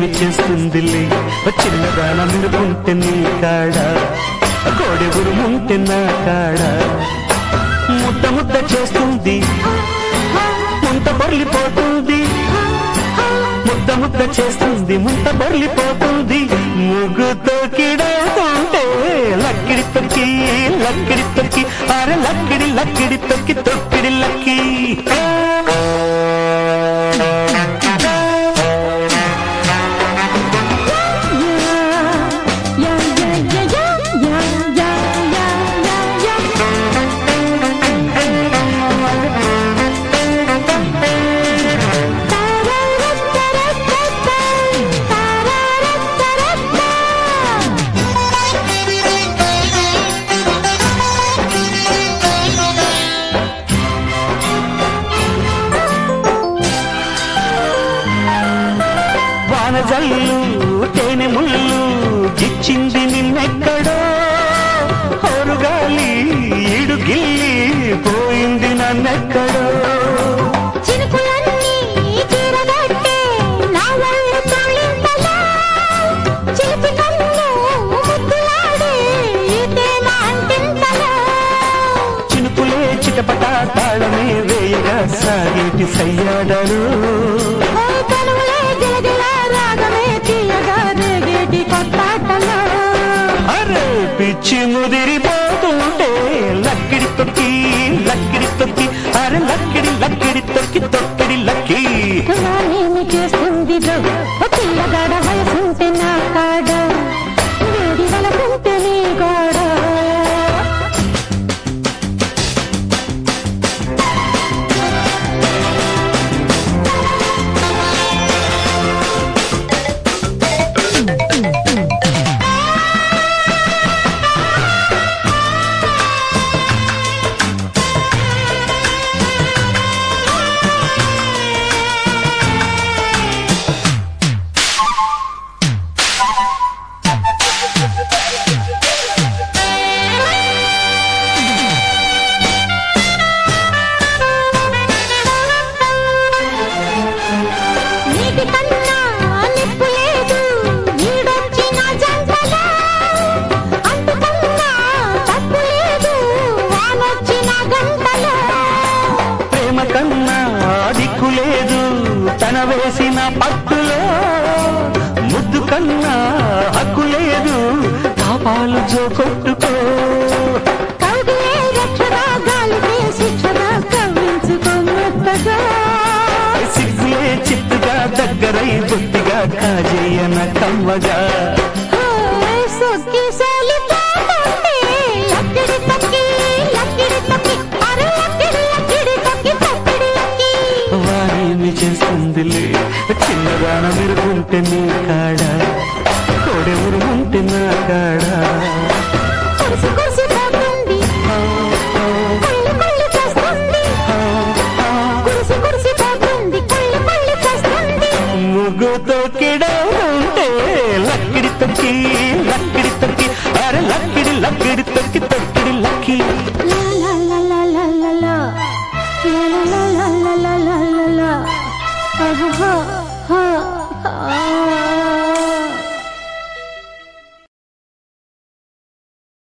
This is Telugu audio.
ఏమి చేస్తుందిలే చిన్నదాన మిరుకుంటే నీ కాడ కోడె ఉరుముంటే నా కాడ ముద్ద ముద్ద చేస్తుంది ముంత బొర్లిపోతుంది ముద్ద ముద్ద చేస్తుంది ముంత బొర్లిపోతుంది ముగ్గుతో కిడవుతుంటే లక్కిడి తొక్కి లక్కిడి తొక్కి అరే లక్కిడి లక్కిడి తొక్కి తొక్కిడి లక్కి జల్లు తేనె ముళ్ళు గిచ్చింది నిన్నెక్కడో హోరుగాలి ఈడు గిల్లి పోయింది నన్నెక్కడో చినుకులే చిటపట తాళమే వేయగా సాగేటి సయ్యాడరు పిచ్చి ముదిరిపోతుంటే లక్కిడి తొక్కి లక్కిడి తొక్కి అరే లక్కిడి లక్కిడి తొక్కి తొక్కిడి లక్కి ఏమి చేస్తుంది పిల్లగాడ వయసుంటే నా కాడ వేడి వలకుంటే నీ గోడ కన్నా దిక్కు లేదు తన వేసిన పట్టులో ముద్దు కన్నా హక్కు లేదు పాపాలు జో కొట్టుకో సిగ్గులే చిత్తుగా దగ్గరై బుద్ధిగా కాజేయన కమ్మగా చేస్తుందిలే చిన్నదాన విరుగుంటే నీ కాడ కోడె ఉరుముంటే నా కాడ